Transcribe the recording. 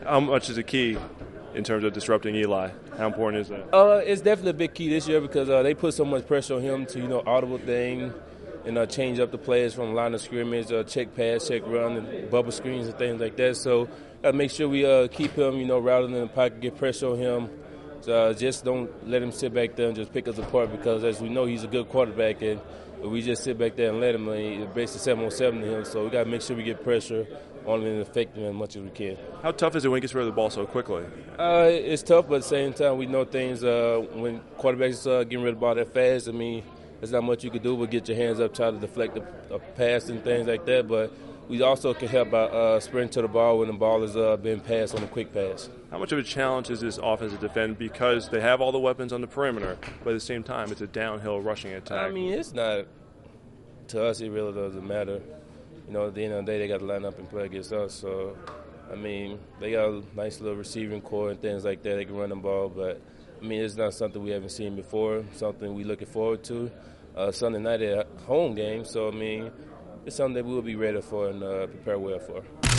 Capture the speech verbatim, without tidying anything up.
How much is a key in terms of disrupting Eli? How important is that? Uh, it's definitely a big key this year because uh, they put so much pressure on him to, you know, audible thing and uh, change up the plays from line of scrimmage, uh, check pass, check run, and bubble screens and things like that. So got to make sure we uh, keep him, you know, rather than the pocket, get pressure on him. So, uh, just don't let him sit back there and just pick us apart because, as we know, he's a good quarterback, and we just sit back there and let him. And basically seven on seven to him. So we got to make sure we get pressure on him and affect him as much as we can. How tough is it when he gets rid of the ball so quickly? Uh, it's tough, but at the same time, we know things uh, when quarterbacks uh, getting rid of the ball that fast. I mean, there's not much you can do but get your hands up, try to deflect the, a pass and things like that. But we also can help by uh, sprinting to the ball when the ball is uh, being passed on a quick pass. How much of a challenge is this offense to defend because they have all the weapons on the perimeter, but at the same time, it's a downhill rushing attack? I mean, it's not – to us, it really doesn't matter. You know, at the end of the day, they got to line up and play against us. So, I mean, they got a nice little receiving core and things like that. They can run the ball, but, I mean, it's not something we haven't seen before, something we're looking forward to. Uh, Sunday night at home game, so, I mean, it's something that we'll be ready for and uh, prepare well for.